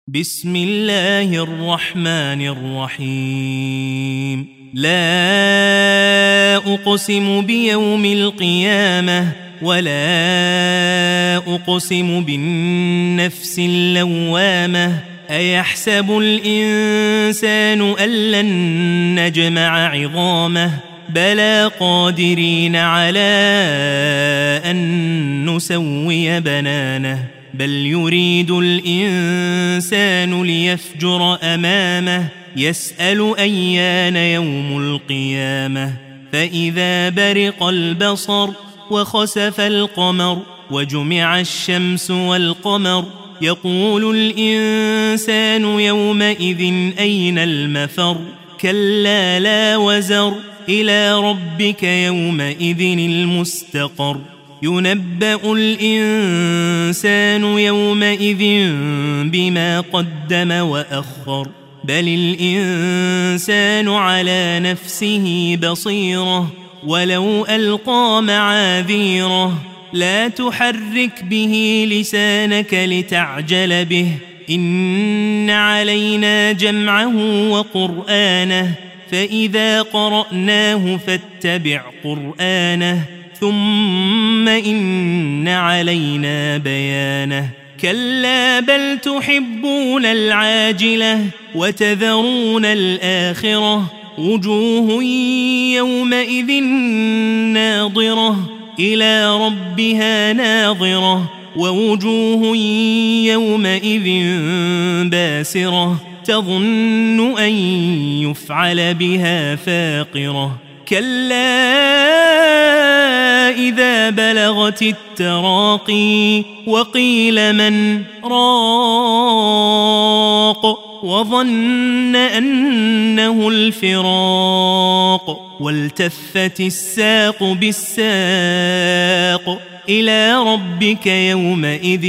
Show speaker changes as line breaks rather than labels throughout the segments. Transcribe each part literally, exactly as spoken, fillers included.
بسم الله الرحمن الرحيم لا أقسم بيوم القيامة ولا أقسم بالنفس اللوامة أيحسب الإنسان أن لن نجمع عظامه بلى قادرين على أن نسوي بنانه بل يريد الإنسان ليفجر أمامه يسأل أيان يوم القيامة فإذا برق البصر وخسف القمر وجمع الشمس والقمر يقول الإنسان يومئذ أين المفر كلا لا وزر إلى ربك يومئذ المستقر ينبأ الإنسان يومئذ بما قدم وأخر بل الإنسان على نفسه بصيرة ولو ألقى معاذيره لا تحرك به لسانك لتعجل به إن علينا جمعه وقرآنه فإذا قرأناه فاتبع قرآنه ثم إن علينا بيانه كلا بل تحبون العاجلة وتذرون الآخرة وجوه يومئذ ناظرة إلى ربها ناظرة ووجوه يومئذ باسرة تظن أن يفعل بها فاقرة كلا إذا بلغت التراقي وقيل من راق وظن أنه الفراق والتفت الساق بالساق إلى ربك يومئذ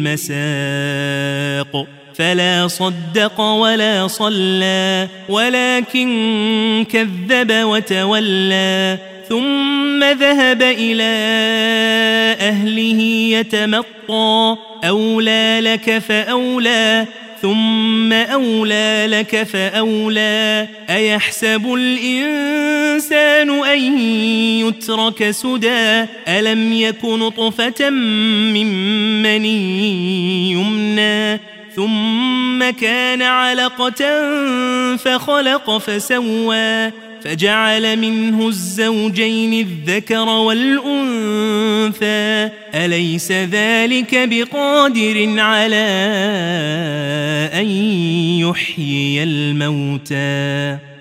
المساق فلا صدق ولا صلى ولكن كذب وتولى ثم ذهب إلى أهله يتمطى أولى لك فأولى ثم أولى لك فأولى أيحسب الإنسان أن يترك سدى ألم يك نطفة من مني يمنى ثم كان علقة فخلق فسوى فجعل منه الزوجين الذكر والأنثى أليس ذلك بقادر على أن يحيي الموتى